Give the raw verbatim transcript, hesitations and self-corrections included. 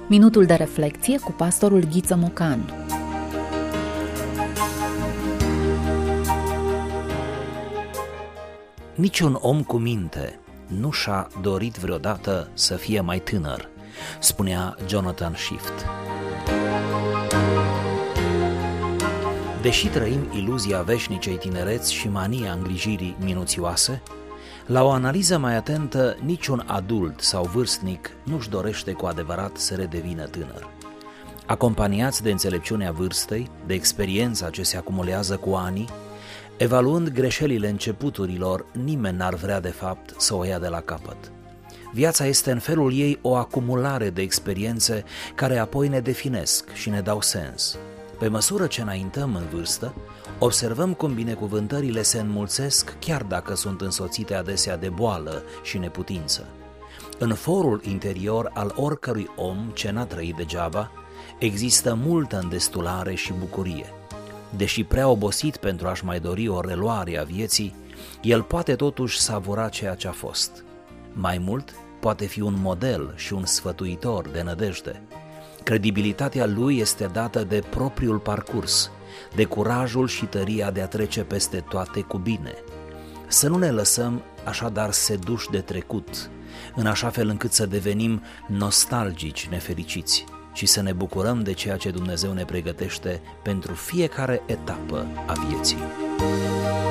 Minutul de reflecție cu pastorul Ghiță Mocan. Niciun om cu minte nu și-a dorit vreodată să fie mai tânăr, spunea Jonathan Swift. Deși trăim iluzia veșnicei tinereți și mania îngrijirii minuțioase, la o analiză mai atentă, niciun adult sau vârstnic nu-și dorește cu adevărat să redevină tânăr. Acompaniați de înțelepciunea vârstei, de experiența ce se acumulează cu anii, evaluând greșelile începuturilor, nimeni n-ar vrea de fapt să o ia de la capăt. Viața este în felul ei o acumulare de experiențe care apoi ne definesc și ne dau sens. Pe măsură ce înaintăm în vârstă, observăm cum binecuvântările se înmulțesc chiar dacă sunt însoțite adesea de boală și neputință. În forul interior al oricărui om ce n-a trăit degeaba, există multă îndestulare și bucurie. Deși prea obosit pentru a-și mai dori o reluare a vieții, el poate totuși savura ceea ce a fost. Mai mult, poate fi un model și un sfătuitor de nădejde. Credibilitatea lui este dată de propriul parcurs, de curajul și tăria de a trece peste toate cu bine. Să nu ne lăsăm așadar seduși de trecut, în așa fel încât să devenim nostalgici nefericiți și să ne bucurăm de ceea ce Dumnezeu ne pregătește pentru fiecare etapă a vieții.